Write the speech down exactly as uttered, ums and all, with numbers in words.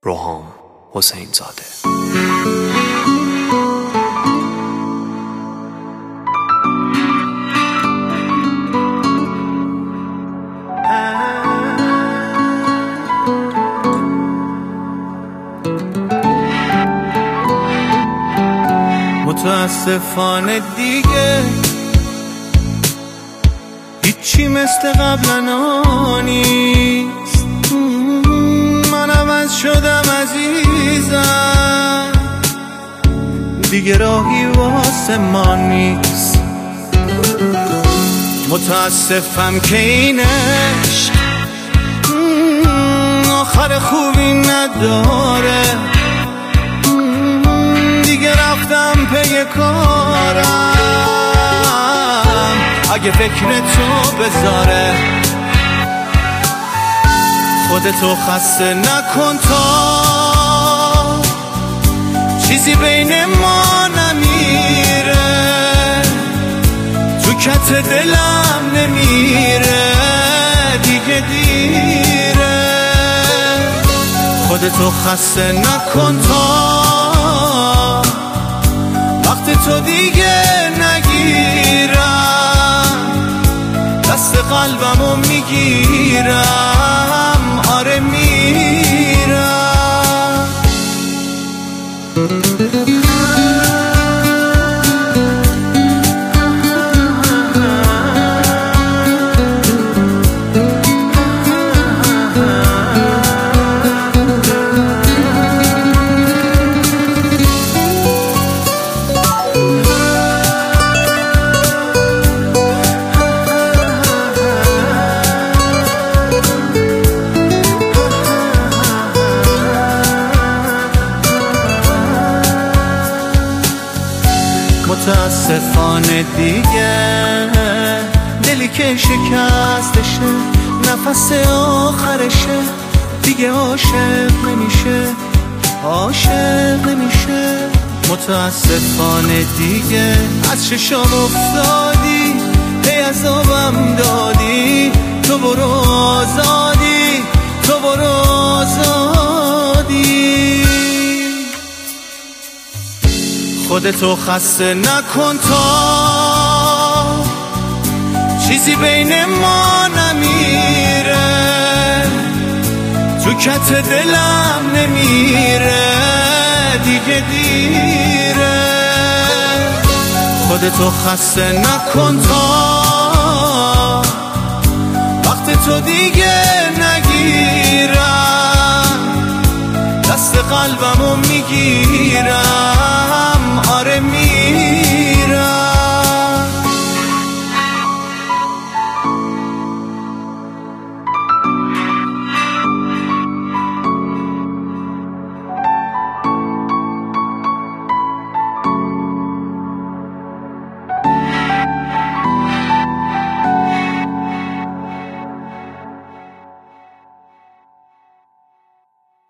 روحام حسین زاده. متاسفانه دیگه هیچی مثل قبلا نیست. من عوض شدم عزیزم، دیگه راهی واسه ما نیست. متاسفم که این عشق آخر خوبی نداره. دیگه رفتم پی کارم، اگه فکر تو بذاره. خودتو خسته نکن تا چیزی بین ما نمیره، تو کت دلم نمیره، دیگه دیره. خودتو خسته نکن تا وقت تو دیگه نگیرم، دست قلبمو میگیرم، آره میرم. متاسفانه دیگه دلی که شکستشه، نفس آخرشه، دیگه عاشق نمیشه، عاشق نمیشه. متاسفانه دیگه از چشام افتادی، هی عذابم دادی، تو برو آزادی، تو برو آزادی. خودتو خسته نکن تا چیزی بین ما نمیره، تو کت دلم نمیره، دیگه دیره. خودتو خسته نکن تا وقت تو دیگه نگیرم، دست قلبمو میگیرم،